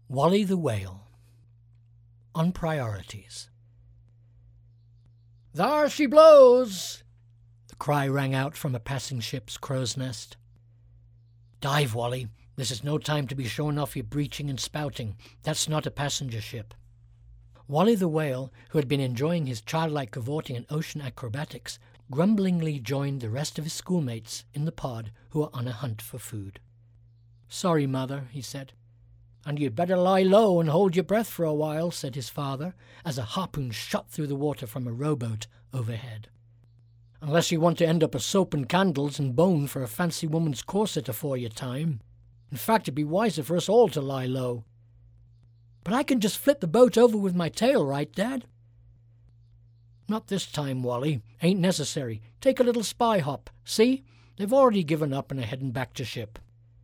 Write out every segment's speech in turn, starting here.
Wally the Whale. On Priorities. "There she blows!" the cry rang out from a passing ship's crow's nest. "Dive, Wally. This is no time to be showing off your breaching and spouting. That's not a passenger ship." Wally the Whale, who had been enjoying his childlike cavorting and ocean acrobatics, grumblingly joined the rest of his schoolmates in the pod who were on a hunt for food. "Sorry, Mother," he said. "And you'd better lie low and hold your breath for a while," said his father, as a harpoon shot through the water from a rowboat overhead. "Unless you want to end up a soap and candles and bone for a fancy woman's corset afore your time. In fact, it'd be wiser for us all to lie low." "But I can just flip the boat over with my tail, right, Dad?" "Not this time, Wally. Ain't necessary. Take a little spy hop. See? They've already given up and are heading back to ship."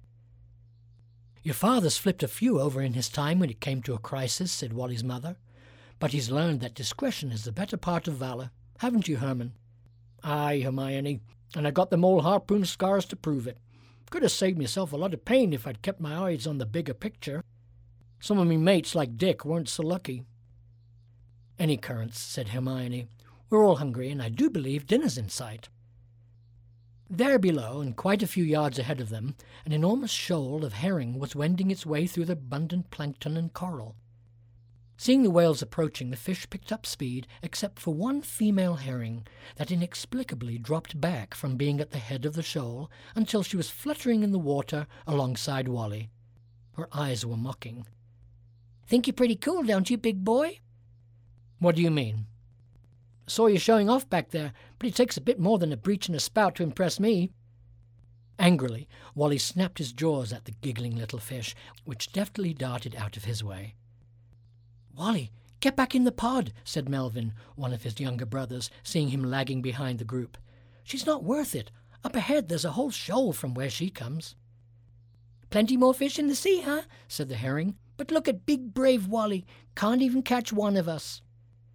"Your father's flipped a few over in his time when it came to a crisis," said Wally's mother. "But he's learned that discretion is the better part of valor. Haven't you, Herman?" "Aye, Hermione, and I got them old harpoon scars to prove it. Could have saved myself a lot of pain if I'd kept my eyes on the bigger picture. Some of me mates, like Dick, weren't so lucky." "Any currants," said Hermione. "We're all hungry, and I do believe dinner's in sight." There below, and quite a few yards ahead of them, an enormous shoal of herring was wending its way through the abundant plankton and coral. Seeing the whales approaching, the fish picked up speed, except for one female herring that inexplicably dropped back from being at the head of the shoal until she was fluttering in the water alongside Wally. Her eyes were mocking. "Think you're pretty cool, don't you, big boy?" "What do you mean?" "Saw you showing off back there, but it takes a bit more than a breech and a spout to impress me." Angrily, Wally snapped his jaws at the giggling little fish, which deftly darted out of his way. "Wally, get back in the pod," said Melvin, one of his younger brothers, seeing him lagging behind the group. "She's not worth it. Up ahead there's a whole shoal from where she comes." "Plenty more fish in the sea, huh?" said the herring. "But look at big brave Wally. Can't even catch one of us."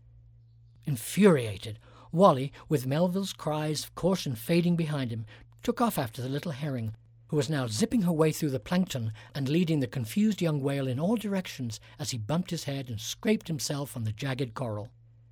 Infuriated, Wally, with Melville's cries of caution fading behind him, took off after the little herring, who was now zipping her way through the plankton and leading the confused young whale in all directions as he bumped his head and scraped himself on the jagged coral.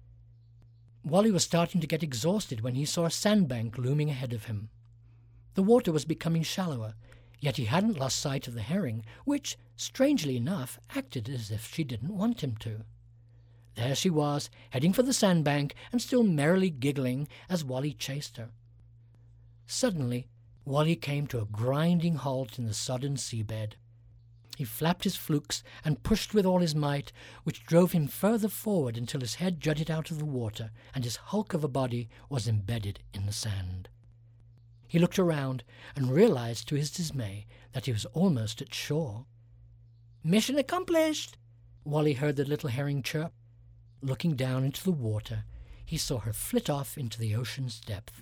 Wally was starting to get exhausted when he saw a sandbank looming ahead of him. The water was becoming shallower, yet he hadn't lost sight of the herring, which, strangely enough, acted as if she didn't want him to. There she was, heading for the sandbank and still merrily giggling as Wally chased her. Suddenly, Wally came to a grinding halt in the sodden seabed. He flapped his flukes and pushed with all his might, which drove him further forward until his head jutted out of the water and his hulk of a body was embedded in the sand. He looked around and realized to his dismay that he was almost at shore. "Mission accomplished!" Wally heard the little herring chirp. Looking down into the water, he saw her flit off into the ocean's depth.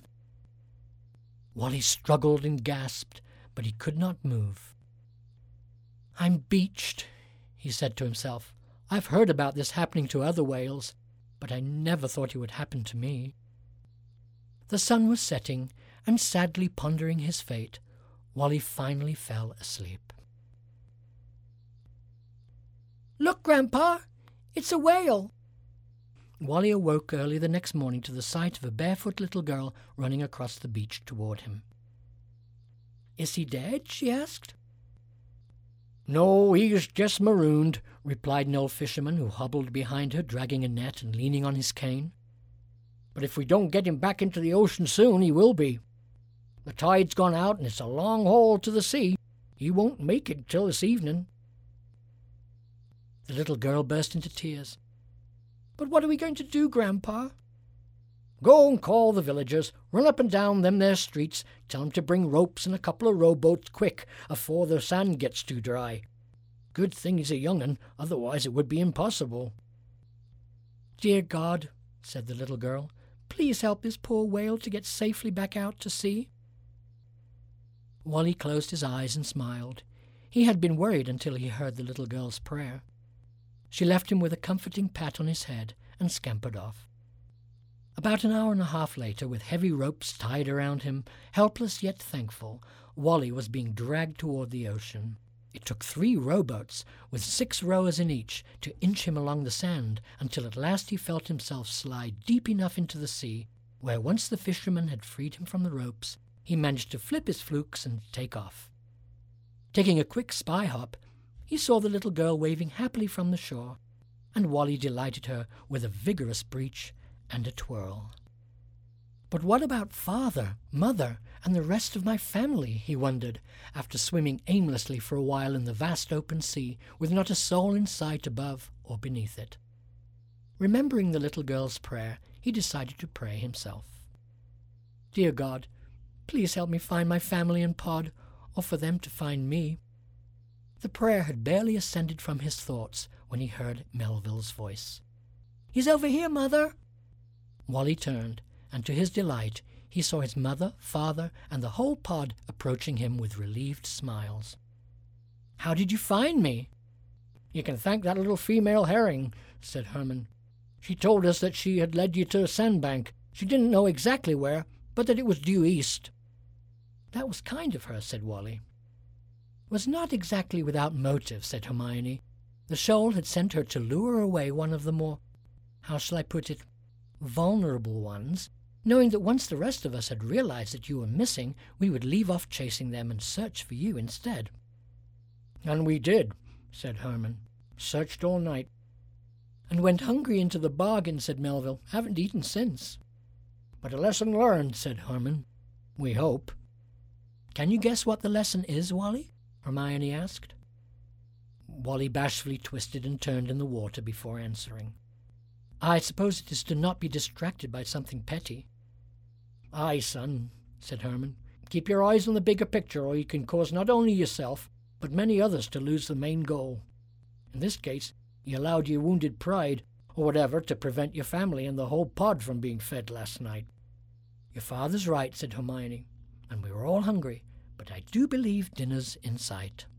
Wally struggled and gasped, but he could not move. "I'm beached," he said to himself. "I've heard about this happening to other whales, but I never thought it would happen to me." The sun was setting, and sadly pondering his fate, Wally finally fell asleep. "Look, Grandpa! It's a whale!" Wally awoke early the next morning to the sight of a barefoot little girl running across the beach toward him. "Is he dead?" she asked. "No, he's just marooned," replied an old fisherman who hobbled behind her, dragging a net and leaning on his cane. "But if we don't get him back into the ocean soon, he will be. The tide's gone out and it's a long haul to the sea. He won't make it till this evening." The little girl burst into tears. "But what are we going to do, Grandpa?" "Go and call the villagers. Run up and down them there streets. Tell them to bring ropes and a couple of rowboats quick, afore the sand gets too dry. Good thing he's a young'un, otherwise it would be impossible." "Dear God," said the little girl, "please help this poor whale to get safely back out to sea." Wally closed his eyes and smiled. He had been worried until he heard the little girl's prayer. She left him with a comforting pat on his head and scampered off. About an hour and a half later, with heavy ropes tied around him, helpless yet thankful, Wally was being dragged toward the ocean. It took 3 rowboats, with 6 rowers in each, to inch him along the sand, until at last he felt himself slide deep enough into the sea, where once the fisherman had freed him from the ropes, he managed to flip his flukes and take off. Taking a quick spy hop, he saw the little girl waving happily from the shore, and Wally delighted her with a vigorous breach and a twirl. But what about father, mother, and the rest of my family, he wondered, after swimming aimlessly for a while in the vast open sea, with not a soul in sight above or beneath it. Remembering the little girl's prayer, he decided to pray himself. Dear God, please help me find my family and Pod, or for them to find me. The prayer had barely ascended from his thoughts when he heard Melville's voice. He's over here, Mother! Wally turned, and to his delight he saw his mother, father, and the whole pod approaching him with relieved smiles. How did you find me? You can thank that little female herring, said Herman. She told us that she had led you to a sandbank. She didn't know exactly where, but that it was due east. That was kind of her, said Wally. Was not exactly without motive, said Hermione. The shoal had sent her to lure away one of the more, how shall I put it, vulnerable ones, knowing that once the rest of us had realized that you were missing, we would leave off chasing them and search for you instead. And we did, said Herman. Searched all night. And went hungry into the bargain, said Melville. Haven't eaten since. But a lesson learned, said Herman. We hope. Can you guess what the lesson is, Wally? Hermione asked. Wally bashfully twisted and turned in the water before answering. I suppose it is to not be distracted by something petty. Aye, son, said Herman. Keep your eyes on the bigger picture, or you can cause not only yourself, but many others to lose the main goal. In this case, you allowed your wounded pride, or whatever, to prevent your family and the whole pod from being fed last night. Your father's right, said Hermione, and we were all hungry, but I do believe dinner's in sight.